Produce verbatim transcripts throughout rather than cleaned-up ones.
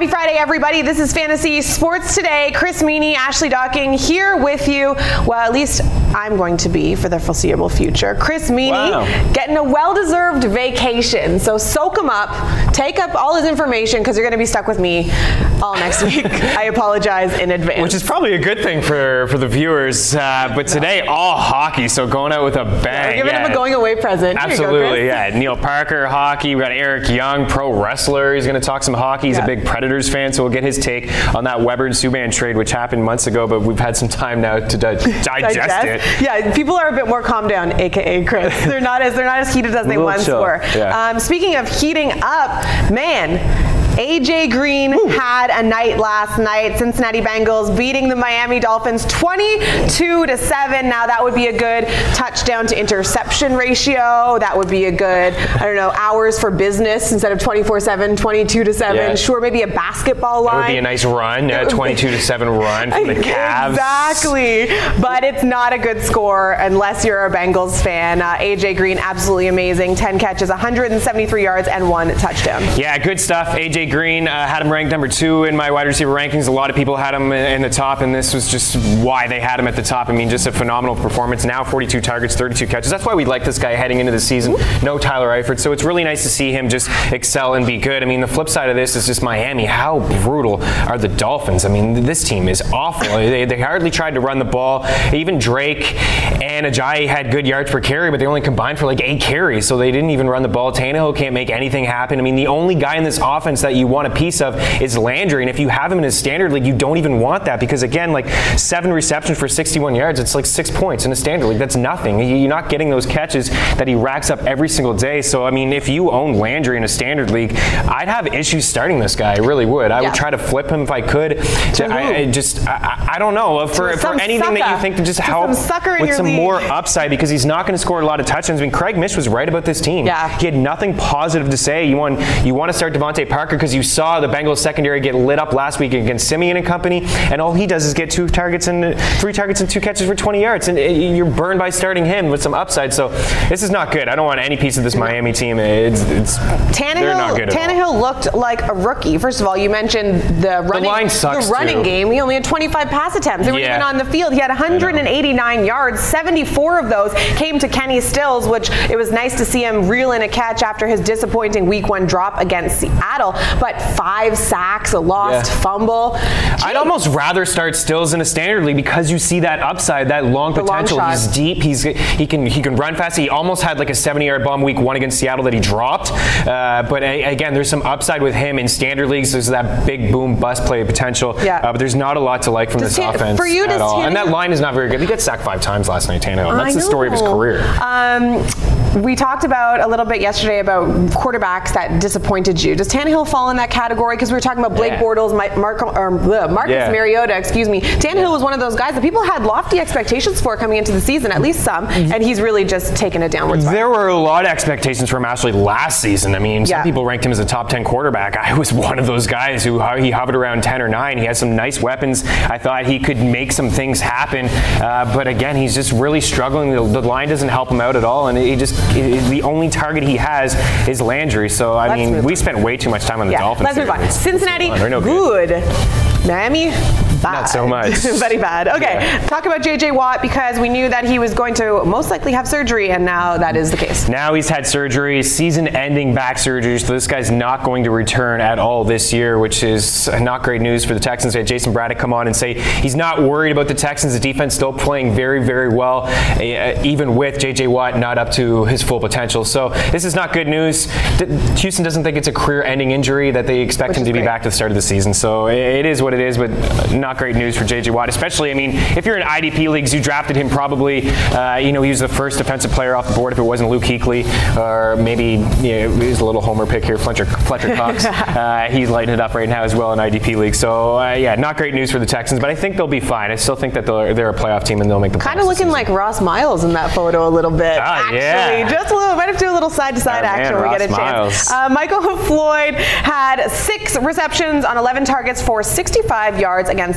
Happy Friday, everybody. This is Fantasy Sports Today. Chris Meany, Ashley Docking here with you. Well, at least I'm going to be for the foreseeable future. Chris Meany wow. getting a well-deserved vacation. So soak him up, take up all his information, because you're going to be stuck with me all next week. I apologize in advance. Which is probably a good thing for, for the viewers. Uh, but today, all hockey, so going out with a bang. Yeah, we're giving yeah. him a going-away present. Absolutely, Here you go, yeah. Neil Parker, hockey. We got Eric Young, pro wrestler. He's going to talk some hockey. He's yeah. a big Predators fan, so we'll get his take on that Weber and Subban trade, which happened months ago, but we've had some time now to di- digest, digest it. Yeah, people are a bit more calmed down, aka Chris. They're not as they're not as heated as they once chill. were. Yeah. Um, speaking of heating up, man. A J Green Woo. had a night last night. Cincinnati Bengals beating the Miami Dolphins twenty-two to seven. Now that would be a good touchdown to interception ratio. That would be a good, I don't know, hours for business instead of twenty-four seven, twenty-two to seven. Yeah. Sure, maybe a basketball line. That would be a nice run, a twenty-two to seven run from the Cavs. Exactly. But it's not a good score unless you're a Bengals fan. Uh, A J Green, absolutely amazing. ten catches, one hundred seventy-three yards, and one touchdown. Yeah, good stuff. A J Green uh, had him ranked number two in my wide receiver rankings. A lot of people had him in, in the top, and this was just why they had him at the top. I mean, just a phenomenal performance. Now forty-two targets, thirty-two catches. That's why we like this guy heading into the season. No Tyler Eifert, so it's really nice to see him just excel and be good. I mean, the flip side of this is just Miami. How brutal are the Dolphins? I mean, this team is awful. They, they hardly tried to run the ball. Even Drake and Ajayi had good yards per carry, but they only combined for like eight carries, so they didn't even run the ball. Tannehill can't make anything happen. I mean, the only guy in this offense that you want a piece of is Landry, and if you have him in a standard league, you don't even want that, because again, like seven receptions for sixty-one yards, it's like six points in a standard league. That's nothing. You're not getting those catches that he racks up every single day. So I mean, if you own Landry in a standard league, I'd have issues starting this guy. I really would. I yeah. would try to flip him if I could. To, I, I just, I, I don't know, for, for anything sucker. that you think to just help some with some league. more upside, because he's not going to score a lot of touchdowns. I mean, Craig Mish was right about this team. Yeah. He had nothing positive to say. You want you want to start Devontae Parker because you saw the Bengals secondary get lit up last week against Simeon and company, and all he does is get two targets and three targets and two catches for twenty yards, and you're burned by starting him with some upside. So this is not good. I don't want any piece of this Miami team. It's, it's Tannehill, they're not good at Tannehill all. looked like a rookie. First of all, you mentioned the running, the line sucks the running too. game. He only had twenty-five pass attempts. They weren't yeah. even on the field. He had one hundred eighty-nine yards. seventy-four of those came to Kenny Stills, which it was nice to see him reel in a catch after his disappointing week one drop against Seattle. But five sacks, a lost yeah. fumble. Gee. I'd almost rather start Stills in a standard league because you see that upside, that long The potential. long He's deep. He's he can he can run fast. He almost had like a seventy-yard bomb week one against Seattle that he dropped. Uh, but a, again, there's some upside with him in standard leagues. There's that big boom bust play potential. Yeah. Uh, but there's not a lot to like from does this Tan- offense for you, at all. Tannehill- And that line is not very good. He got sacked five times last night, Tannehill. That's I the story of his know. career. Um, we talked about a little bit yesterday about quarterbacks that disappointed you. Does Tannehill fall in that category? Because we were talking about Blake Yeah. Bortles, Mar- Marco, or, bleh, Marcus Yeah. Mariota, excuse me. Tannehill Yeah. was one of those guys that people had lofty expectations for coming into the season, at least some, and he's really just taken a downward spiral. There were a lot of expectations from Ashley last season. I mean, some Yeah. people ranked him as a top ten quarterback. I was one of those guys who he hovered around ten or nine. He has some nice weapons. I thought he could make some things happen. Uh, but again, he's just really struggling. The, the line doesn't help him out at all. And he just, he, the only target he has is Landry. So, I Let's mean, we spent way too much time on the yeah. Dolphins. Let's move on. It's, Cincinnati, it's no good. good. Miami, bad. Not so much. Very bad. Okay, Yeah. talk about J J Watt, because we knew that he was going to most likely have surgery, and now that is the case. Now he's had surgery, season-ending back surgery, so this guy's not going to return at all this year, which is not great news for the Texans. We had Jason Braddock come on and say he's not worried about the Texans. The defense still playing very, very well, uh, even with J J Watt not up to his full potential. So this is not good news. D- Houston doesn't think it's a career-ending injury, that they expect Which him is to be great. back to the start of the season. So it is what it is, but not great news for J J Watt, especially, I mean, if you're in I D P leagues, you drafted him probably, uh, you know, he was the first defensive player off the board if it wasn't Luke Kuechly, or maybe, you know, he's a little homer pick here, Fletcher, Fletcher Cox. uh, he's lighting it up right now as well in I D P leagues. So, uh, yeah, not great news for the Texans, but I think they'll be fine. I still think that they're, they're a playoff team and they'll make the playoffs. Kind of looking like Ross Miles in that photo a little bit. Ah, actually, yeah. just a little. Might have to do a little side-to-side Oh, action man, when we get a Ross chance. Miles. Uh, Michael Floyd had six receptions on eleven targets for sixty-five yards against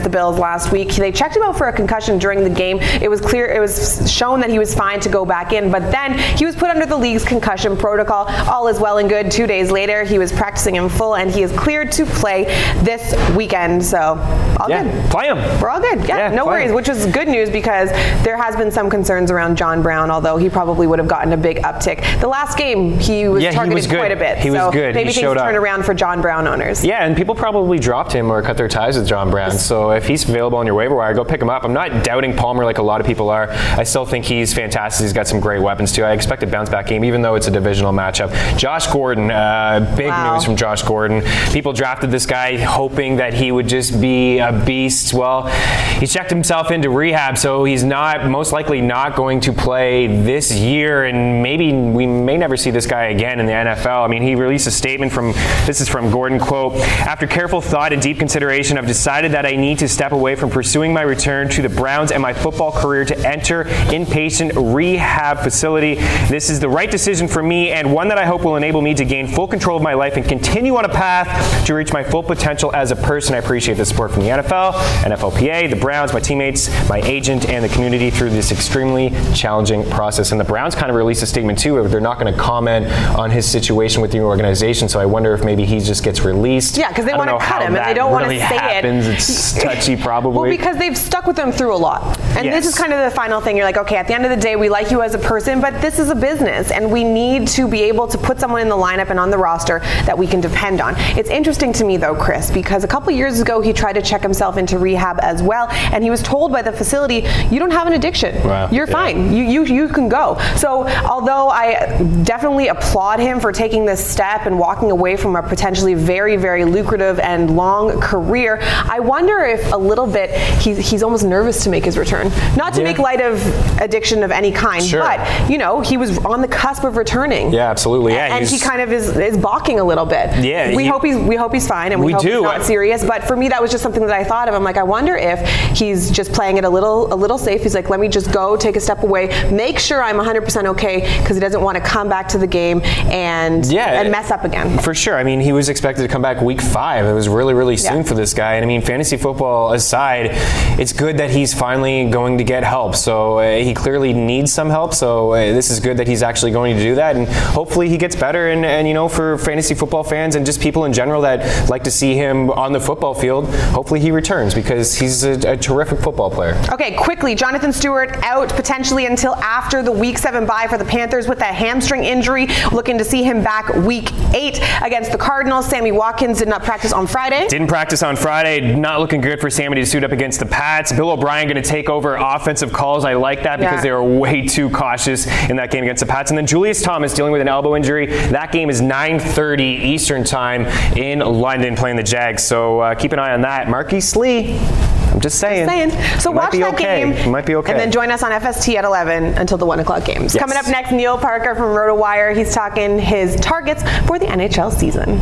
against the Bills last week. They checked him out for a concussion during the game. It was clear, it was shown that he was fine to go back in, but then he was put under the league's concussion protocol. All is well and good. Two days later, he was practicing in full, and he is cleared to play this weekend. So, all yeah, good. Play him. We're all good. Yeah, yeah no worries, him. which is good news because there has been some concerns around John Brown, although he probably would have gotten a big uptick. The last game, he was yeah, targeted he was good. quite a bit. He so was good. Maybe he things turn around for John Brown owners. Yeah, and people probably dropped him or cut their ties with John Brown. So if he's available on your waiver wire, go pick him up. I'm not doubting Palmer like a lot of people are. I still think he's fantastic. He's got some great weapons too. I expect a bounce back game, even though it's a divisional matchup. Josh Gordon, uh, big wow. news from Josh Gordon. People drafted this guy hoping that he would just be a beast. Well, he checked himself into rehab, so he's not most likely not going to play this year, and maybe we may never see this guy again in the N F L. I mean, he released a statement from, this is from Gordon, quote, "After careful thought and deep consideration, I've decided that I need to step away from pursuing my return to the Browns and my football career to enter inpatient rehab facility. This is the right decision for me and one that I hope will enable me to gain full control of my life and continue on a path to reach my full potential as a person. I appreciate the support from the N F L, N F L P A, the Browns, my teammates, my agent, and the community through this extremely challenging process." And the Browns kind of released a statement too where they're not going to comment on his situation with the organization, so I wonder if maybe he just gets released. Yeah, because they want to cut him and they don't really want to say happens. it. It's touchy probably. Well, because they've stuck with him through a lot. And yes. this is kind of the final thing. You're like, okay, at the end of the day, we like you as a person, but this is a business, and we need to be able to put someone in the lineup and on the roster that we can depend on. It's interesting to me, though, Chris, because a couple years ago, he tried to check himself into rehab as well, and he was told by the facility, you don't have an addiction. Wow. You're yeah. fine. You, you, you can go. So although I definitely applaud him for taking this step and walking away from a potentially very, very lucrative and long career, I wonder if a little bit he's, he's almost nervous to make his return. Not to yeah. make light of addiction of any kind, sure. but, you know, he was on the cusp of returning. Yeah, absolutely. Yeah, and he kind of is, is balking a little bit. Yeah, we he, hope he's we hope he's fine, and we, we hope do. he's not serious. But for me, that was just something that I thought of. I'm like, I wonder if he's just playing it a little a little safe. He's like, let me just go, take a step away, make sure I'm one hundred percent okay, because he doesn't want to come back to the game and yeah, and mess up again. For sure. I mean, he was expected to come back week five. It was really, really soon yeah. for this guy. And I mean, fantasy football aside, it's good that he's finally going to get help. So uh, he clearly needs some help. So uh, this is good that he's actually going to do that. And hopefully he gets better. And, and, you know, for fantasy football fans and just people in general that like to see him on the football field, hopefully he returns because he's a, a terrific football player. Okay, quickly, Jonathan Stewart out potentially until after the week seven bye for the Panthers with a hamstring injury. Looking to see him back week eight against the Cardinals. Sammy Watkins did not practice on Friday. Didn't practice on Friday. Not looking good for Sammy to suit up against the Pats. Bill O'Brien going to take over offensive calls. I like that because yeah. they were way too cautious in that game against the Pats. And then Julius Thomas dealing with an elbow injury. That game is nine thirty Eastern time in London playing the Jags. So uh, keep an eye on that. Marquise Lee. I'm just saying. Just saying. So watch that okay. game. It might be okay. And then join us on F S T at eleven until the one o'clock games. Yes. Coming up next, Neil Parker from RotoWire. He's talking his targets for the N H L season.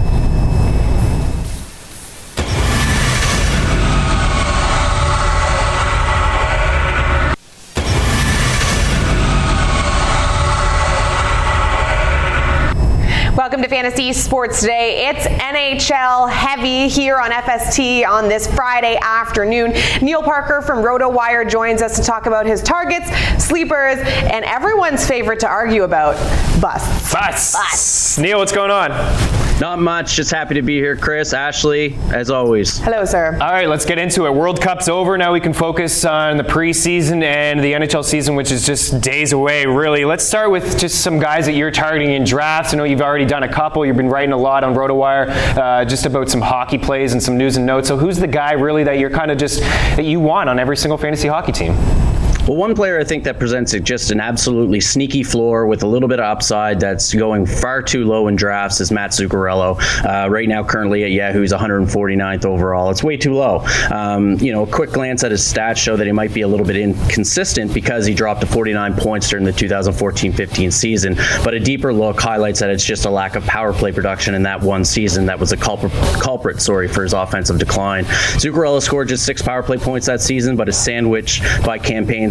Welcome to Fantasy Sports Today. It's N H L heavy here on F S T on this Friday afternoon. Neil Parker from RotoWire joins us to talk about his targets, sleepers, and everyone's favorite to argue about, busts. Busts. Busts. Neil, what's going on? Not much. Just happy to be here, Chris. Ashley, as always. Hello, sir. All right, let's get into it. World Cup's over. Now we can focus on the preseason and the N H L season, which is just days away, really. Let's start with just some guys that you're targeting in drafts. I know you've already done a couple. You've been writing a lot on RotoWire uh, just about some hockey plays and some news and notes. So who's the guy really that you're kind of just, that you want on every single fantasy hockey team? Well, one player I think that presents just an absolutely sneaky floor with a little bit of upside that's going far too low in drafts is Matt Zuccarello. Uh, right now, currently at Yahoo's one hundred forty-ninth overall. It's way too low. Um, you know, a quick glance at his stats show that he might be a little bit inconsistent because he dropped to forty-nine points during the two thousand fourteen fifteen season. But a deeper look highlights that it's just a lack of power play production in that one season that was a culprit, culprit sorry, for his offensive decline. Zuccarello scored just six power play points that season, but is sandwiched by campaigns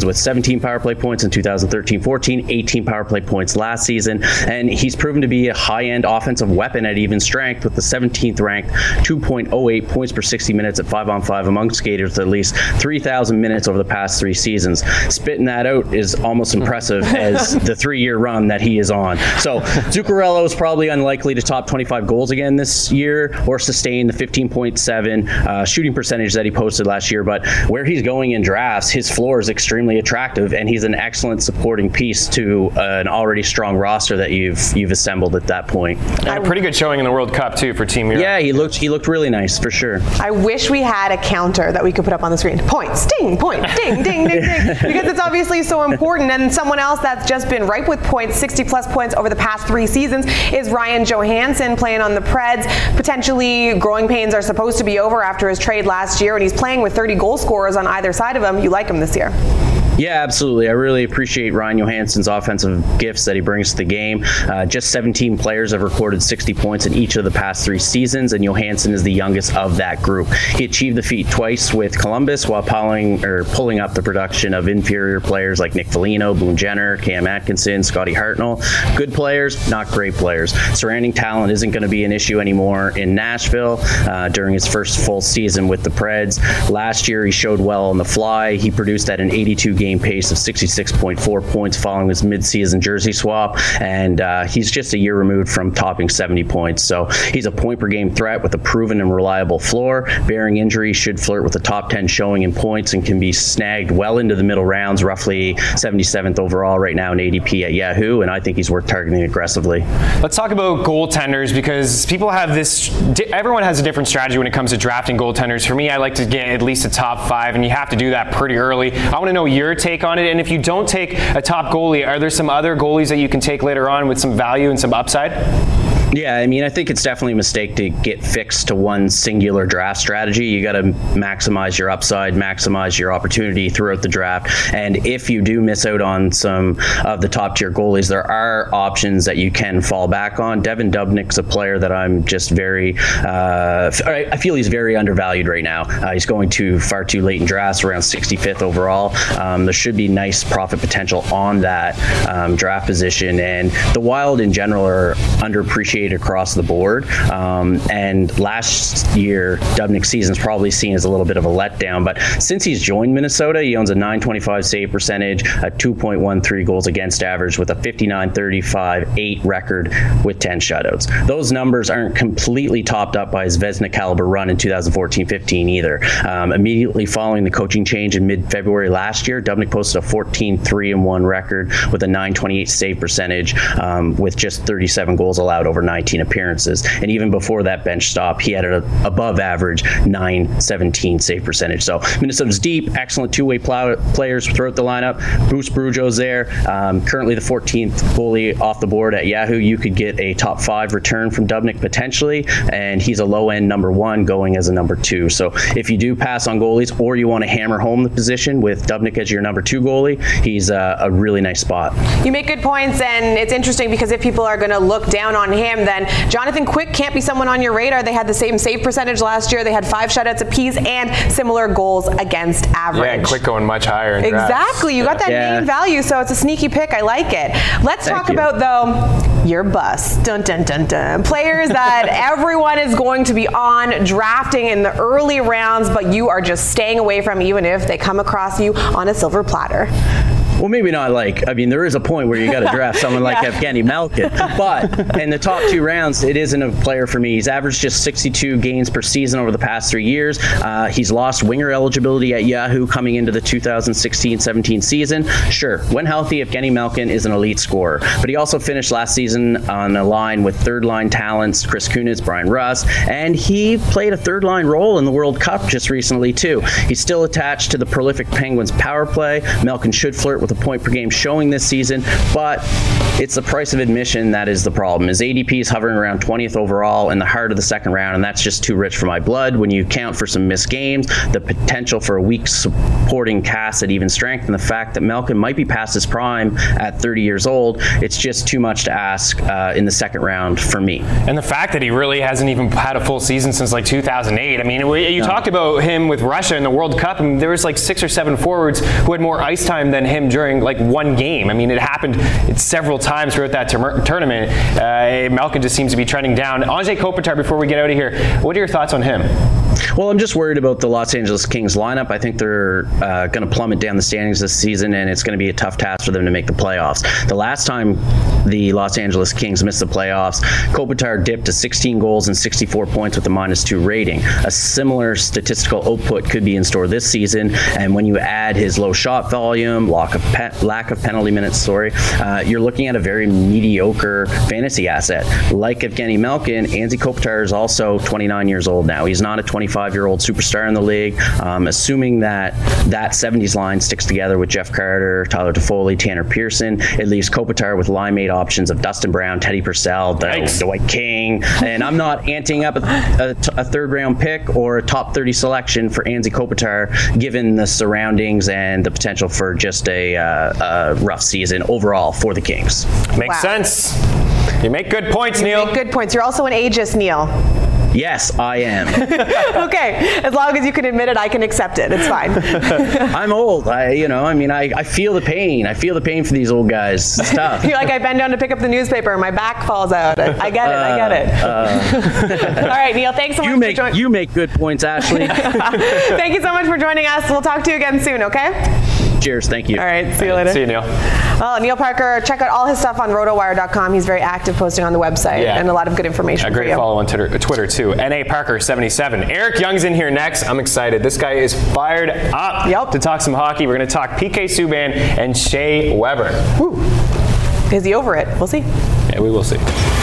Penguins with seventeen power play points in two thousand thirteen fourteen, eighteen power play points last season, and he's proven to be a high-end offensive weapon at even strength with the seventeenth ranked two point oh eight points per sixty minutes at five on five among skaters with at least three thousand minutes over the past three seasons. Spitting that out is almost impressive as the three-year run that he is on. So Zuccarello is probably unlikely to top twenty-five goals again this year or sustain the fifteen point seven uh, shooting percentage that he posted last year, but where he's going in drafts, his floor is extremely attractive, and he's an excellent supporting piece to uh, an already strong roster that you've you've assembled at that point. And a pretty good showing in the World Cup too for Team Europe. Yeah, he looked he looked really nice for sure. I wish we had a counter that we could put up on the screen. Points, ding, point, ding, ding, ding, ding. Because it's obviously so important. And someone else that's just been ripe with points, sixty plus points over the past three seasons, is Ryan Johansson playing on the Preds. Potentially growing pains are supposed to be over after his trade last year, and he's playing with thirty goal scorers on either side of him. You like him this year? Yeah, absolutely. I really appreciate Ryan Johansson's offensive gifts that he brings to the game. Uh, just seventeen players have recorded sixty points in each of the past three seasons, and Johansson is the youngest of that group. He achieved the feat twice with Columbus while pulling, or pulling up the production of inferior players like Nick Foligno, Boone Jenner, Cam Atkinson, Scotty Hartnell. Good players, not great players. Surrounding talent isn't going to be an issue anymore in Nashville uh, during his first full season with the Preds. Last year, he showed well on the fly. He produced at an eighty-two game pace of sixty-six point four points following his mid-season jersey swap, and uh, he's just a year removed from topping seventy points. So he's a point per game threat with a proven and reliable floor. Bearing injury, should flirt with a top ten showing in points and can be snagged well into the middle rounds, roughly seventy-seventh overall right now in A D P at Yahoo, and I think he's worth targeting aggressively. Let's talk about goaltenders, because people have this, everyone has a different strategy when it comes to drafting goaltenders. For me, I like to get at least a top five, and you have to do that pretty early. I want to know your take on it, and if you don't take a top goalie, are there some other goalies that you can take later on with some value and some upside? Yeah, I mean, I think it's definitely a mistake to get fixed to one singular draft strategy. You got to maximize your upside, maximize your opportunity throughout the draft. And if you do miss out on some of the top tier goalies, there are options that you can fall back on. Devan Dubnyk's a player that I'm just very, uh, I feel he's very undervalued right now. Uh, he's going too far too late in drafts, around sixty-fifth overall. Um, there should be nice profit potential on that um, draft position. And the Wild in general are underappreciated across the board, um, and last year Dubnyk's season is probably seen as a little bit of a letdown, but since he's joined Minnesota, he owns a nine twenty-five save percentage, a two point one three goals against average with a fifty-nine thirty-five eight record with ten shutouts. Those numbers aren't completely topped up by his Vezina caliber run in two thousand fourteen fifteen either. Um, immediately following the coaching change in mid-February last year, Dubnyk posted a fourteen three and one record with a nine twenty-eight save percentage, um, with just thirty-seven goals allowed over nineteen appearances. And even before that bench stop, he had an above average nine seventeen save percentage. So Minnesota's deep, excellent two-way plow- players throughout the lineup. Bruce Boudreau's there, um, currently the fourteenth goalie off the board at Yahoo. You could get a top five return from Dubnyk potentially, and he's a low-end number one going as a number two. So if you do pass on goalies, or you want to hammer home the position with Dubnyk as your number two goalie, he's uh, a really nice spot. You make good points, and it's interesting because if people are going to look down on him, then Jonathan Quick can't be someone on your radar. They had the same save percentage last year. They had five shutouts apiece and similar goals against average. Yeah, and Quick going much higher in Exactly. drafts. You got that yeah. name value, so it's a sneaky pick. I like it. Let's Thank talk you. about, though, your bust. Dun, dun, dun, dun. Players that everyone is going to be on drafting in the early rounds, but you are just staying away from even if they come across you on a silver platter. Well, maybe not like, I mean, there is a point where you got to draft someone like Yeah. Evgeny Malkin, but in the top two rounds, it isn't a player for me. He's averaged just sixty-two games per season over the past three years. Uh, he's lost winger eligibility at Yahoo coming into the two thousand sixteen seventeen season. Sure, when healthy, Evgeny Malkin is an elite scorer, but he also finished last season on a line with third-line talents, Chris Kunitz, Brian Russ, and he played a third-line role in the World Cup just recently, too. He's still attached to the prolific Penguins power play. Malkin should flirt with of point per game showing this season, but it's the price of admission that is the problem. His A D P is hovering around twentieth overall in the heart of the second round, and that's just too rich for my blood. When you account for some missed games, the potential for a weak supporting cast at even strength, and the fact that Malkin might be past his prime at thirty years old, it's just too much to ask uh, in the second round for me. And the fact that he really hasn't even had a full season since like two thousand eight. I mean, you no. talked about him with Russia in the World Cup, and there was like six or seven forwards who had more ice time than him during like one game. I mean, it happened several times throughout that ter- tournament. Uh, Malkin just seems to be trending down. Anze Kopitar, before we get out of here, what are your thoughts on him? Well, I'm just worried about the Los Angeles Kings lineup. I think they're uh, going to plummet down the standings this season, and it's going to be a tough task for them to make the playoffs. The last time the Los Angeles Kings missed the playoffs, Kopitar dipped to sixteen goals and sixty-four points with a minus two rating. A similar statistical output could be in store this season, and when you add his low shot volume, lack of, pe- lack of penalty minutes, sorry, uh, you're looking at a very mediocre fantasy asset. Like Evgeny Malkin, Anze Kopitar is also twenty-nine years old now. He's not a twenty-five-year-old superstar in the league. Um, assuming that that seventies line sticks together with Jeff Carter, Tyler Toffoli, Tanner Pearson, it leaves Kopitar with line-mate options of Dustin Brown, Teddy Purcell, Dwight King, and I'm not anting up a, a, a third-round pick or a top thirty selection for Anze Kopitar, given the surroundings and the potential for just a, uh, a rough season overall for the Kings. Makes wow. sense. You make good points, you Neil. Make good points. You're also an ageist, Neil. Yes, I am. Okay, as long as you can admit it, I can accept it. It's fine. I'm old. I, you know, I mean, I, I feel the pain. I feel the pain for these old guys. It's tough. You're like, I bend down to pick up the newspaper and my back falls out. I get it. Uh, I get it. Uh, All right, Neil, thanks so you much make, for joining. You make good points, Ashley. Thank you so much for joining us. We'll talk to you again soon, okay? Cheers. Thank you. All right. See you later. See you, Neil. Oh, Neil Parker, check out all his stuff on rotowire dot com. He's very active posting on the website yeah. and a lot of good information. A great for you. follow on Twitter, Twitter too. N A Parker seventy-seven. Eric Young's in here next. I'm excited. This guy is fired up yep. to talk some hockey. We're going to talk P K Subban and Shea Weber. Woo. Is he over it? We'll see. Yeah, we will see.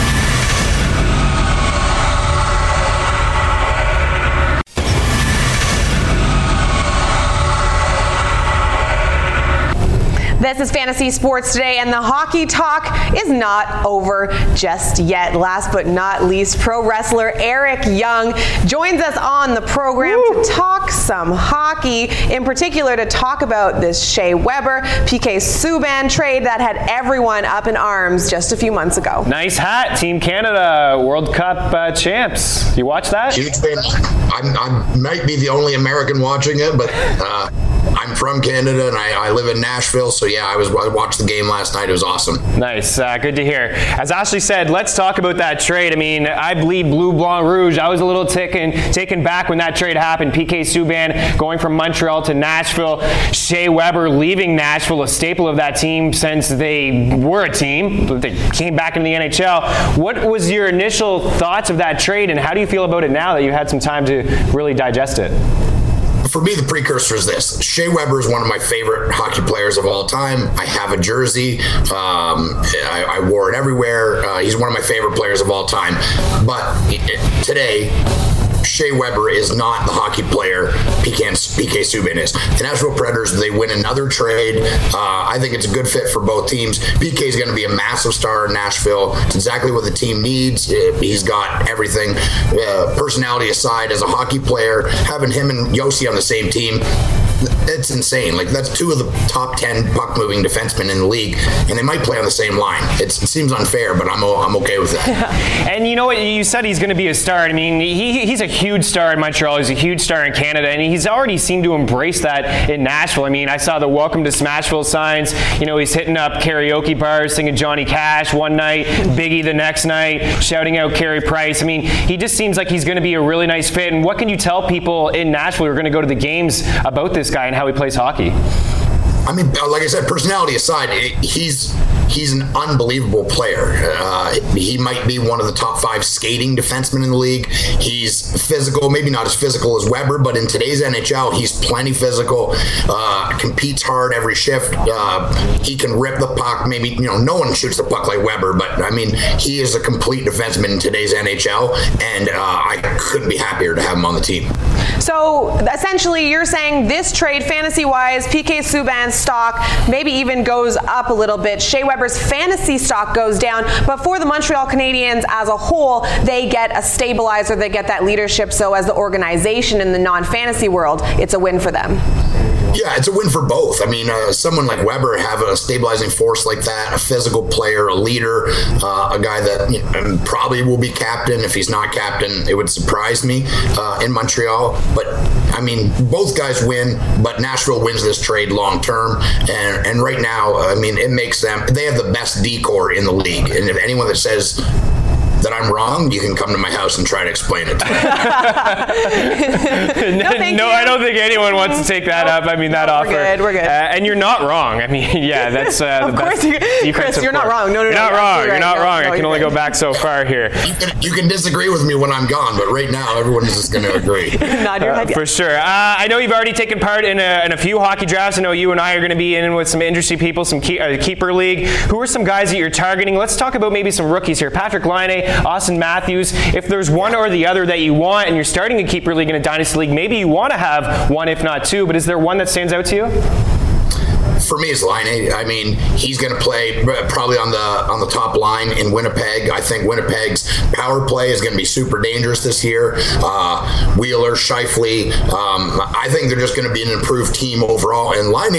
This is Fantasy Sports Today, and the hockey talk is not over just yet. Last but not least, pro wrestler Eric Young joins us on the program Woo. to talk some hockey, in particular to talk about this Shea Weber, P K Subban trade that had everyone up in arms just a few months ago. Nice hat, Team Canada, World Cup uh, champs. You watch that? Huge fan. I'm, I might be the only American watching it, but uh, I'm from Canada and I, I live in Nashville, so yeah, I was I watched the game last night. It was awesome. Nice, uh, good to hear. As Ashley said, let's talk about that trade. I mean, I bleed blue, blanc, rouge. I was a little taken taken back when that trade happened. P K Subban going from Montreal to Nashville. Shea Weber leaving Nashville, a staple of that team since they were a team. They came back into the N H L. What was your initial thoughts of that trade, and how do you feel about it now that you've had some time to really digest it? For me, the precursor is this. Shea Weber is one of my favorite hockey players of all time. I have a jersey. Um, I, I wore it everywhere. Uh, he's one of my favorite players of all time. But today, Shea Weber is not the hockey player P K, P K Subban is. The Nashville Predators, they win another trade. Uh, I think it's a good fit for both teams. P K is going to be a massive star in Nashville. It's exactly what the team needs. He's got everything. Uh, personality aside, as a hockey player, having him and Yossi on the same team, it's insane. Like, that's two of the top ten puck-moving defensemen in the league, and they might play on the same line. It's, it seems unfair, but I'm I'm okay with that. And you know what? You said he's going to be a star. I mean, he he's a huge star in Montreal. He's a huge star in Canada, and he's already seemed to embrace that in Nashville. I mean, I saw the Welcome to Smashville signs. You know, he's hitting up karaoke bars, singing Johnny Cash one night, Biggie the next night, shouting out Carey Price. I mean, he just seems like he's going to be a really nice fit. And what can you tell people in Nashville who are going to go to the games about this guy and how he plays hockey? I mean, like I said, personality aside, he's he's an unbelievable player. Uh, he might be one of the top five skating defensemen in the league. He's physical, maybe not as physical as Weber, but in today's N H L, he's plenty physical, uh, competes hard every shift. Uh, he can rip the puck. Maybe, you know, no one shoots the puck like Weber, but I mean, he is a complete defenseman in today's N H L, and uh, I couldn't be happier to have him on the team. So essentially you're saying this trade fantasy-wise, P K Subban's stock maybe even goes up a little bit. Shea Weber's fantasy stock goes down, but for the Montreal Canadiens as a whole, they get a stabilizer, they get that leadership. So as the organization in the non-fantasy world, it's a win for them. Yeah, it's a win for both. I mean, uh, someone like Weber having a stabilizing force like that, a physical player, a leader, uh, a guy that you know, probably will be captain. If he's not captain, it would surprise me uh, in Montreal. But, I mean, both guys win, but Nashville wins this trade long term. And, and right now, I mean, it makes them, they have the best decor in the league. And if anyone that says that I'm wrong, you can come to my house and try to explain it to me. no, no I don't think anyone wants to take that nope. up. I mean, that no, offer. We're good, we're good. Uh, and you're not wrong. I mean, yeah, that's uh, of the course best you, Chris, you're not wrong. No, no, you're no. Not wrong. You're right. not no, wrong. no, I can only right. go back so far here. You can, you can disagree with me when I'm gone, but right now, everyone is just going to agree. Nod your head, uh, yeah. For sure. Uh, I know you've already taken part in a, in a few hockey drafts. I know you and I are going to be in with some interesting people, some key, uh, keeper league. Who are some guys that you're targeting? Let's talk about maybe some rookies here. Patrik Laine, Austin Matthews. If there's one or the other that you want and you're starting a keeper league in a dynasty league, maybe you want to have one if not two, but is there one that stands out to you? For me, it's Laine. I mean, he's going to play probably on the on the top line in Winnipeg. I think Winnipeg's power play is going to be super dangerous this year. Uh, Wheeler, Scheifele, um, I think they're just going to be an improved team overall. And Laine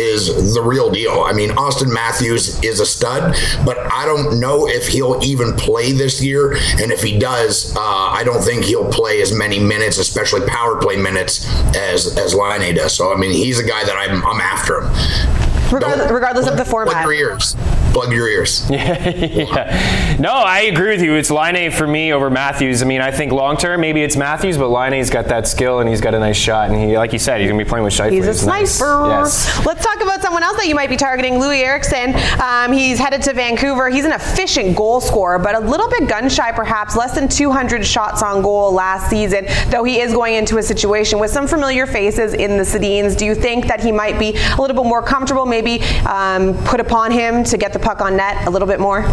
is the real deal. I mean, Austin Matthews is a stud, but I don't know if he'll even play this year. And if he does, uh, I don't think he'll play as many minutes, especially power play minutes, as as Laine does. So, I mean, he's a guy that I'm, I'm after him. Regardless, regardless of the format. Plug your ears. Plug your ears. Yeah, yeah. No, I agree with you. It's Laine for me over Matthews. I mean, I think long term, maybe it's Matthews, but Laine's got that skill and he's got a nice shot. And he, like you said, he's going to be playing with Scheifele. He's a sniper. Nice. Yes. Let's talk about someone else that you might be targeting, Louis Eriksson. Um, he's headed to Vancouver. He's an efficient goal scorer, but a little bit gun shy perhaps. Less than two hundred shots on goal last season, though he is going into a situation with some familiar faces in the Sedins. Do you think that he might be a little bit more comfortable, maybe um, put upon him to get the puck on net a little bit more?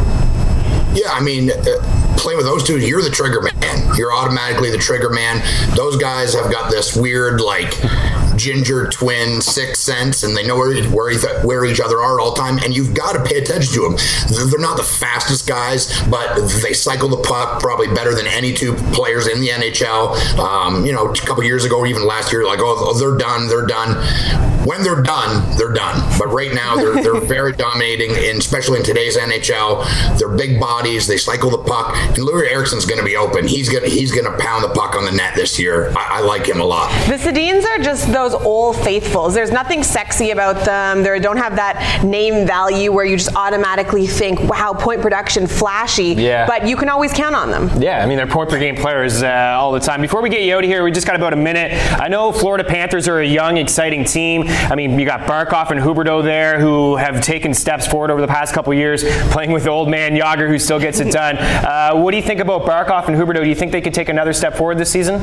Yeah, I mean, uh, playing with those two, you're the trigger man. You're automatically the trigger man. Those guys have got this weird, like, ginger twin sixth sense, and they know where where, where each other are all the time, and you've got to pay attention to them. They're not the fastest guys, but they cycle the puck probably better than any two players in the N H L. Um, you know, a couple years ago, or even last year, like, oh, they're done, they're done. When they're done, they're done. But right now, they're they're very dominating, and especially in today's N H L. They're big bodies. They cycle the puck, and Louis Eriksson's going to be open. He's gonna he's gonna pound the puck on the net this year. I, I like him a lot. The Sedins are just those old faithfuls. There's nothing sexy about them. They don't have that name value where you just automatically think, wow, point production, flashy. Yeah. But you can always count on them. Yeah, I mean, they're point per game players uh, all the time. Before we get you out of here, we just got about a minute. I know Florida Panthers are a young, exciting team. I mean, you got Barkov and Huberdeau there who have taken steps forward over the past couple of years, playing with the old man Yager who still gets it done. Uh, what do you think about Barkov and Huberdeau? Do you think they could take another step forward this season?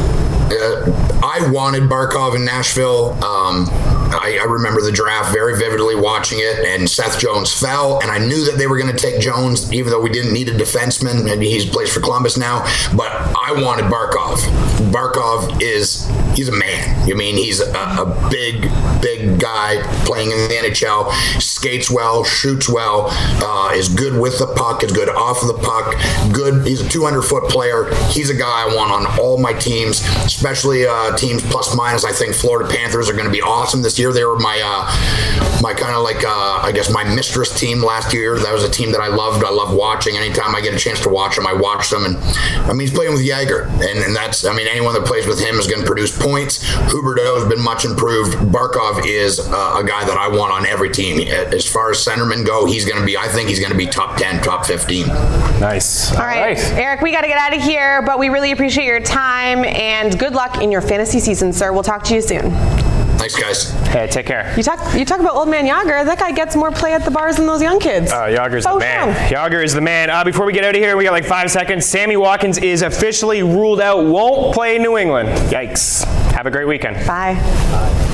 Uh, I wanted Barkov in Nashville. Um, I, I remember the draft very vividly, watching it, and Seth Jones fell, and I knew that they were going to take Jones, even though we didn't need a defenseman. Maybe he plays for Columbus now, but I wanted Barkov. Barkov is, he's a man. I mean, he's a, a big, big guy playing in the N H L, skates well, shoots well, uh, is good with the puck, is good off of the puck, good. He's a two hundred foot player. He's a guy I want on all my teams, especially uh, teams plus minus. I think Florida Panthers are going to be awesome this year. They were my uh, my kind of like uh, I guess my mistress team last year. That was a team that I loved. I love watching. Anytime I get a chance to watch them, I watch them. And I mean, he's playing with Yager, and, and that's I mean, anyone that plays with him is going to produce points. Huberdeau has been much improved. Barkov is uh, a guy that I want on every team. As far as centermen go, he's going to be. I think he's going to be top ten, top fifteen. Nice. All, All right. right, Eric, we got to get out of here, but we really appreciate your time and good luck in your fantasy season, sir. We'll talk to you soon. Thanks, guys. Hey, take care. You talk you talk about old man Yager. That guy gets more play at the bars than those young kids. Uh, Yager's oh, the man. Yager is the man. Uh, before we get out of here, we got like five seconds. Sammy Watkins is officially ruled out. Won't play New England. Yikes. Have a great weekend. Bye.